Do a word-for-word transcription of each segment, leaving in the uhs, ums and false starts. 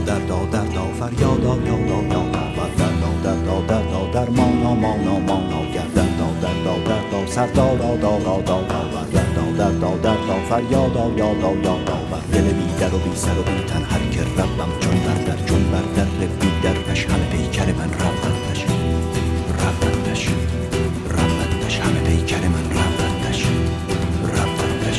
دردا دردا فریادا یادا یادا و دردا دردا دردا درمانا مانا مانا گر دردا دردا دردا سردارا دارا دارا و دردا دردا دردا فریادا یادا یادا و دل بی در و بی سر و بی تن هر که ربم چون بر در چون بر در بی درش همه پیکر من رفتش رفتش رفتش همه پیکر من رفتش رفتش.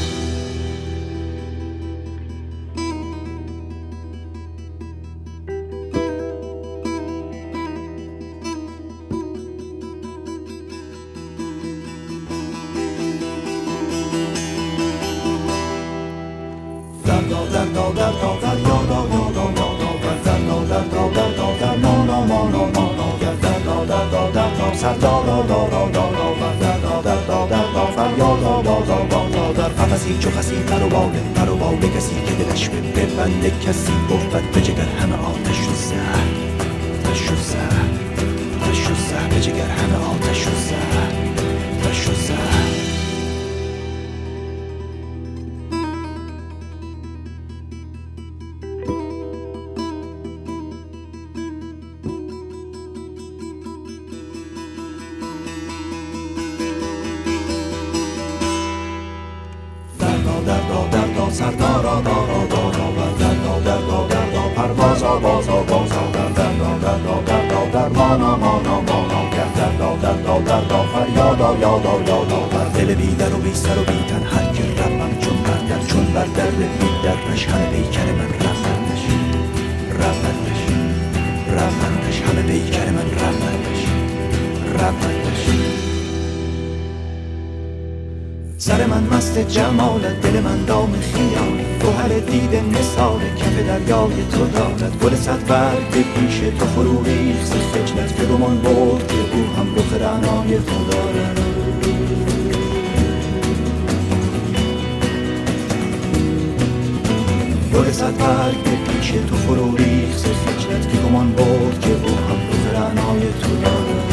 دردا دردا دردا فریادا یادا یادا و دردا دردا دردا درمانا مانا مانا گر دردا دردا دردا سردارا دارا دارا و دردا دردا دردا فریادا یادا یادا در قفسی چو خسی پر و باله پر و باله کسی که دلش به ببنده کسی بود به جگر همه آتش و زهر آتش و زهر آتش و زهر به جگر همه آتش و زهر آتش و زهر. دردا دردا سردارا دارا دارا و دردا دردا دردا پروازا بازا بازا در دردا دردا دردا درمانا مانا مانا گر دردا دردا دردا فریادا یادا یادا بر دل بی در و بی سر و بی تن هر که ربم چون بر در چون بر در بی درش همه پیکر من رفتش رفتش رفتش همه پیکر من رفتش رفتش. سر من مست جمالت دل من دام خیالت گوهر دیده مثال کف دریای تو دارد گل صد برگ پیش تو فرو ریخت خجلت که گمان برد که او هم رخ رعنای تو دارد گل صد برگ پیش تو فرو ریخت خجلت که گمان برد که او هم رخ رعنای تو دارد.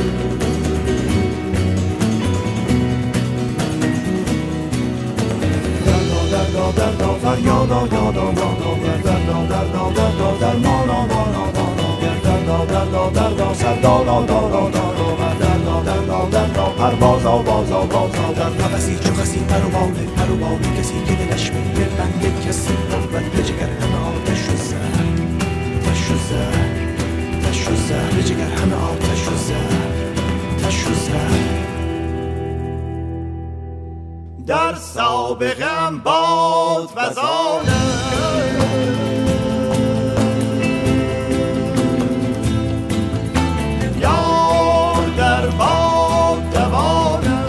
دردا فریادا یادا یادا دردا دردا دردا درمانا مانا مانا دردا دردا دردا سردارا دارا دارا و دردا دردا دردا پروازا بازا بازا در قفسی چو خسی پر و باله پر و باله کسی که دلش به بنده کسی بود به جگر همه آتش و زهر آتش و زهر آتش و زهر به جگر همه آتش و زهر آتش و زهر. در سابقم باد وزانه یار در باد دوانه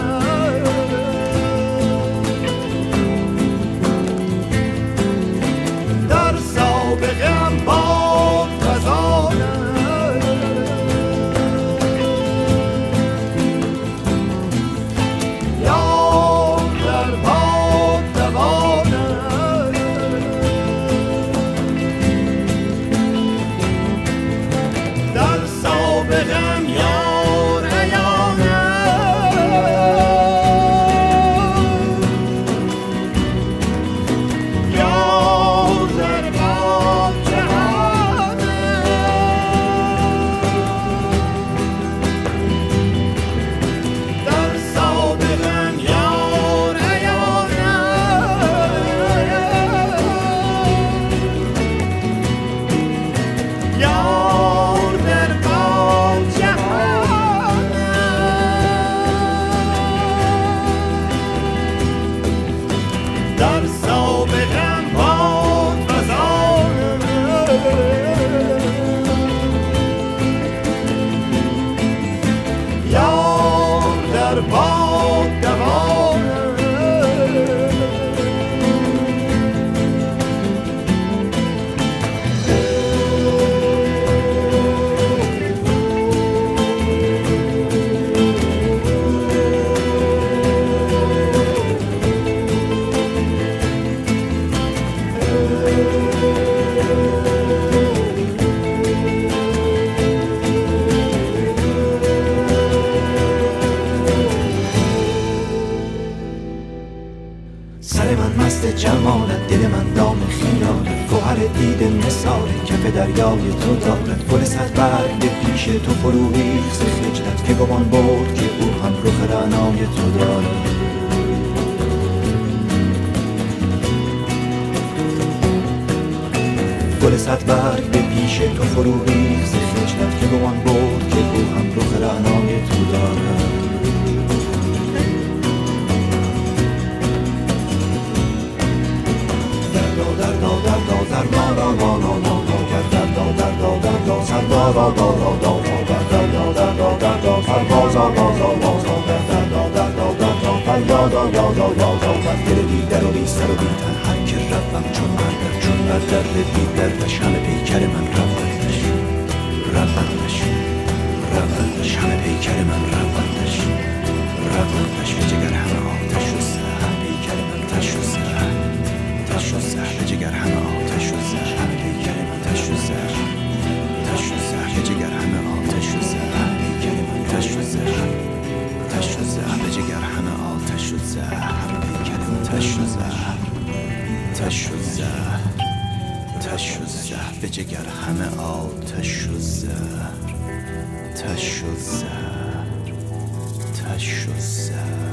در سابقم باد وزانه Yeah. دیده مثال کف دریای تو دارد. گل صد برگ پیش تو فرو ریخت خجلت که گمان برد که او هم رخ رعنای تو دارد. گل صد برگ به پیش تو فرو ریخت خجلت که گمان برد که او هم رخ رعنای تو دارد. دردا دردا دردا را را را را را دردا دردا دردا سردا را را را را دردا دردا دردا سربازا بازا بازا دردا دردا دردا فریادا یادا یادا من دل بی در و بی سر و بی تن هر که روم چون مردم چون بر در بی دردش همه پیکر من روندش روندش روندش همه پیکر من روندش روندش به جگر همه آتش و سر پیکر من تش و سر تش و سر به جگر همه آتش و سر همه پیکر من تش و سر تش و سر به جگر همه آتش و سر پیکر من تش و سر تش و سر به جگر همه آتش و سر همه پیکر من تش و سر تش و سر تش و سر به جگر همه آتش و سر تش و سر تش و سر